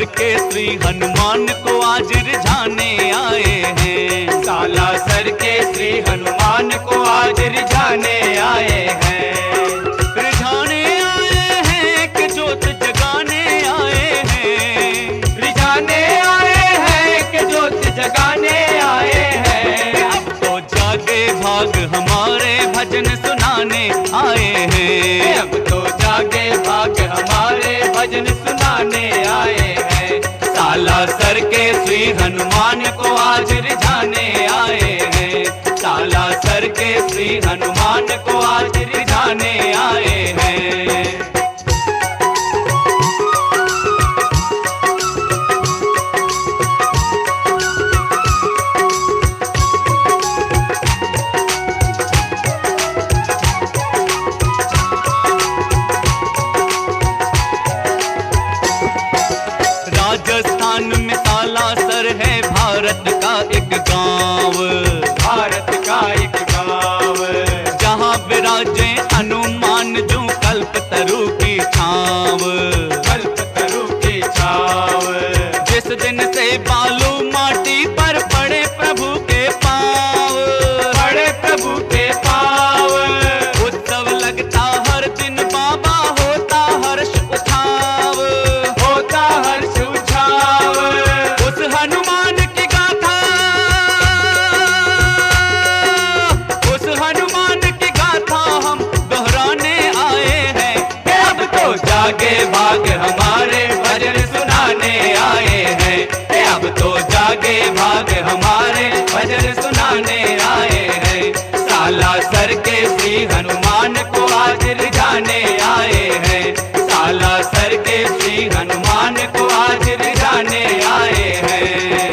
Sir के श्री हनुमान को आज रिझाने आए हैं। सालासर के श्री हनुमान को आज रिझाने आए हैं। रिझाने आए हैं कि ज्योत जगाने आए हैं। रिझाने आए हैं कि ज्योत जगाने आए हैं। अब तो जागे भाग हमारे भजन सुनाने आए हैं। अब तो जागे भाग हमारे भजन सुनाने आए हैं। सालासर के श्री हनुमान को आज रिझाने आए हैं। सालासर के श्री हनुमान को आज रिझाने आए हैं। राजस्थान में सालासर है भारत का एक गांव। भारत का एक गाँव जहां विराजे हनुमान जो कल्प तरु की छाव। कल्पतरु की छाव। जिस दिन से बालू माटी पर पड़े प्रभु के पाँव। बड़े प्रभु के पाव। उत्सव लगता हर दिन बाबा होता हर्ष उछाव। होता हर्ष उछाव। उस हनुमान की गाथा, उस हनुमान की गाथा हम दोहराने आए हैं। अब तो जागे भाग हमारे भजन सुनाने आए हैं। अब तो जागे भाग हमारे भजन सुनाने आए हैं। सालासर के श्री हनुमान को आज रिझाने आए हैं। सालासर के श्री हनुमान को आज रिझाने आए हैं।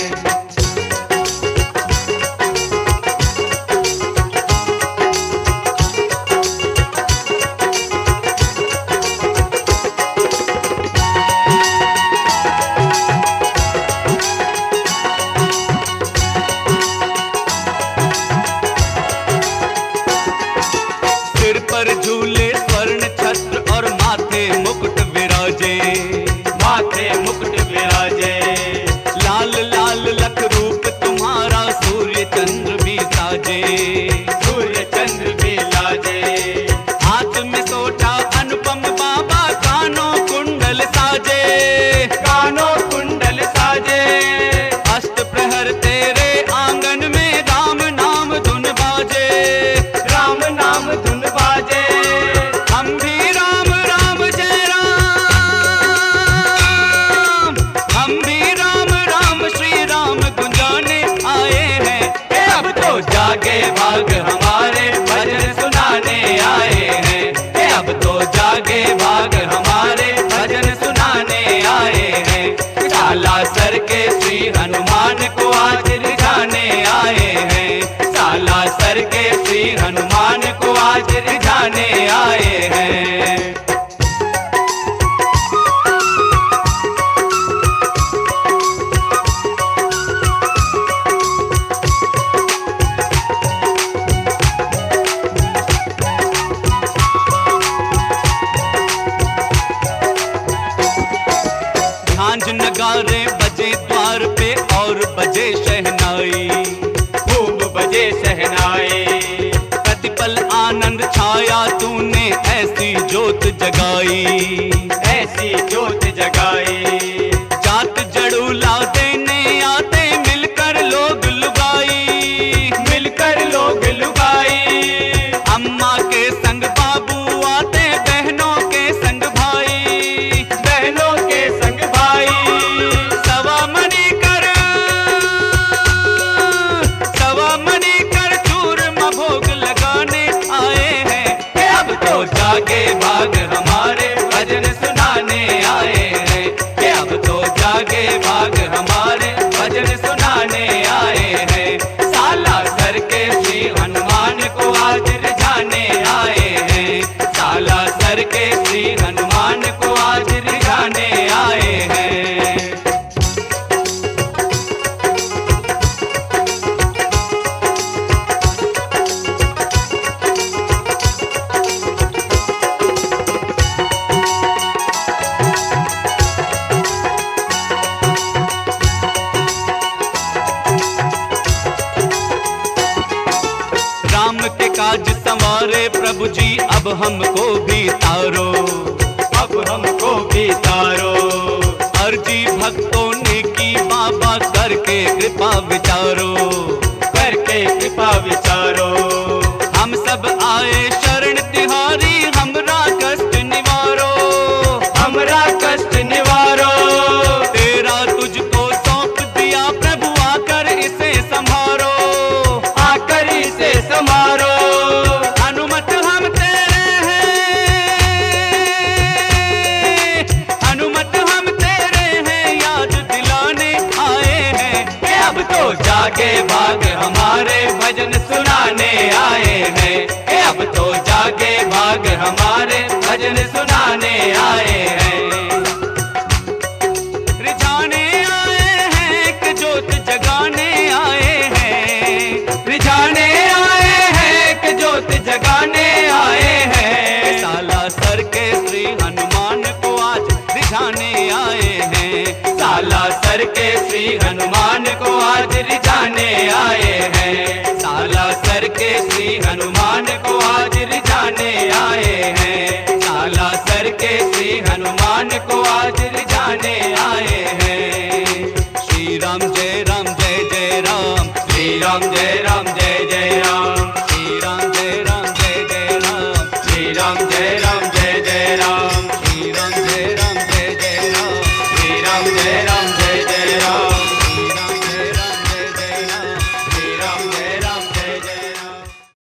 सिर पर झूले स्वर्ण छत्र और माथे मुकुट विराजे। माथे मुकुट विराजे। लाल लाल लख रूप तुम्हारा सूर्य चंद्र भी साजे। सूर्य चंद्र भी लाजे। हाथ में सोटा अनुपम बाबा कानों कुंडल साजे। कानों कुंडल साजे। अष्ट प्रहर तेरे आंगन में राम नाम धुन बाजे। राम नाम धुन बाजे। हम भी राम राम जय राम, हम भी राम राम श्री राम गुंजाने आए हैं। अब तो जागे भाग हमारे भजन सुनाने आए हैं। अब तो जागे भाग हमारे भजन सुनाने आए हैं। सालासर के श्री हनुमान को आज रिझाने आए हैं। सालासर के श्री हनुमान को आज रिझाने आए हैं। झांझ नगारे बजे द्वार पे और बजे शहनाई। खूब बजे शहनाई। प्रतिपल आनंद छाया तूने ऐसी ज्योत जगाई। ऐसी ज्योत जगाई। जात जड़ूला देने आते मिलकर लोग लुगाई। मिलकर लोग लुगाई। अम्मा के संग बाबू आते बहनों के संग भाई। बहनों के संग भाई। सवा मनी कर चूरमा भोग लगाने आए हैं। अब तो जागे भाग हमारे भजन सुनाने आए हैं। अब तो जागे भाग हमारे भजन सुनाने आए हैं। सालासर के श्री हनुमान को आज रिझाने आए हैं। सालासर के श्री हनुमान को आज रिझाने आए हैं। प्रभु जी अब हमको भी तारो, अब हमको भी तारो। अर्जी भक्तों ने की बाबा करके कृपा विचारो, करके कृपा विचारो। हम सब आए शरण तिहारी, हमरा कष्ट निवारो, हमरा कष्ट निवारो। तेरा तुझको सौंप दिया प्रभु, आकर इसे संभारो, आकर इसे संभारो। हनुमत हम तेरे हैं, हनुमत हम तेरे हैं, याद दिलाने आए हैं। अब तो जागे भाग हमारे भजन सुनाने आए हैं। अब तो जागे भाग हमारे भजन सुनाने आए हैं। रिझाने आए हैं कि जोत जगाने आए हैं, रिझाने आए हैं कि ज्योत जगाने आए हैं। साला सर के श्री हनुमान को आज रिझाने आए हैं, साला सर के श्री हनुमान को आज रिझाने आए हैं। साला सर के श्री हनुमान को आज रिझाने आए हैं। साला सर के श्री हनुमान को आज रिझाने आए हैं। श्री राम जय राम जय जय राम, श्री राम जय राम जय जय राम, श्री राम जय राम जय जय राम, श्री राम जय राम जय जय राम, श्री राम जय राम जय जय राम, श्री राम जय राम